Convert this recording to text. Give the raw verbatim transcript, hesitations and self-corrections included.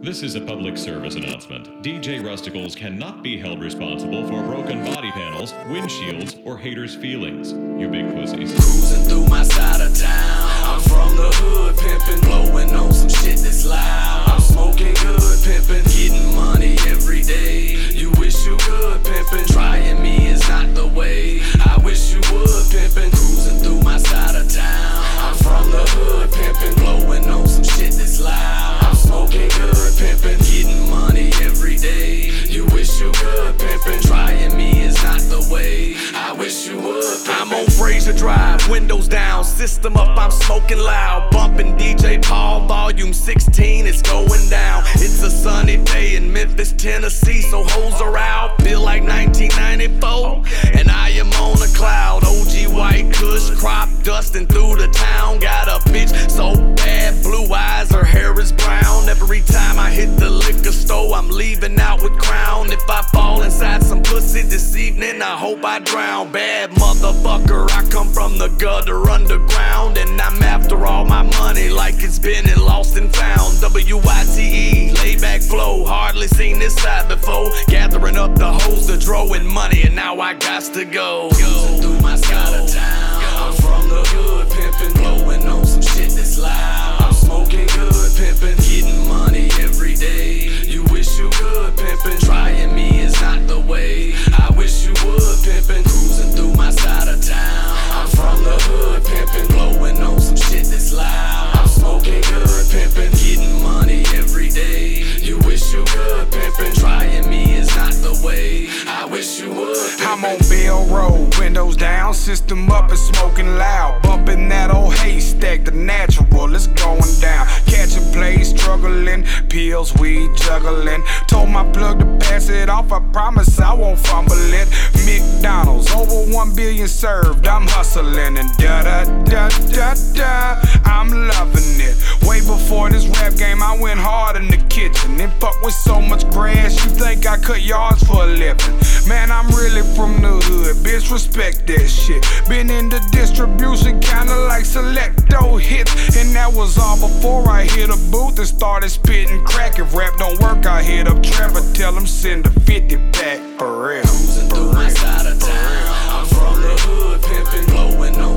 This is a public service announcement. D J Rusticles cannot be held responsible for broken body panels, windshields, or haters' feelings. You big pussies. Cruising through my side of town. I'm from the hood, pimpin', blowing on some shit that's loud. I'm smoking good, pimpin', getting money every day. You wish you could, pimpin', trying me is not the way. I wish you would, pimpin', cruising through my side of town. I'm from the hood, pimpin', blowing on some shit that's loud. I'm smoking good, pimpin', getting money every day. You wish you could, pimpin', trying me is not the way. I wish you would, pimpin'. I'm on Fraser Drive, windows down, system up, I'm smoking loud, bumping D J Paul, volume sixteen, it's going down. It's a sunny day in Memphis, Tennessee, so hoes are out, feel like nineteen ninety-four, and I am on a cloud. O G white kush, crop dusting through the town, got a bitch so bad, blue eyes, her hair is brown. Every time I hit the liquor store, I'm leaving out with crown. If I fall inside some pussy this evening, I hope I drown. Bad motherfucker, I come from the gutter underground, and I'm after all my money like it's been and lost and found. W I T E, laid back flow, hardly seen this side before. Gathering up the hoes to throwing money, and now I got to go. Cruising through my side of town. I'm from the hood, pimpin', blowing on some shit that's loud. I'm smoking good, pimpin', getting money every day. You wish you could, pimpin', trying me is not the way. I wish you would, pimpin', cruising through my side of town. I'm from the hood, pimpin', blowing on some shit that's loud. I'm smoking good, pimpin', getting money every day. You wish you could, pimpin', trying me is not the way. I wish you would, pimpin'. I'm on Bell Road, windows down, system up and smoking loud, bumping that old haystack, the natural, it's going down. Catching plays, struggling, pills, weed, juggling. Told my plug to pass it off, I promise I won't fumble it. McDonald's, over one billion served, I'm hustling and da da da da da. I'm loving it. Way before this rap game, I went hard in the kitchen and fuck with so much grass, you think I cut yards for a living. Man, I'm really from the hood, bitch, respect that shit. Been in the distribution, kinda like Selecto hits, and that was all before I hit a booth and started spitting crack. If rap don't work, I hit up Trevor, tell him send a fifty back for real. Cruising through my side of town. I'm from the hood, pimpin', blowing on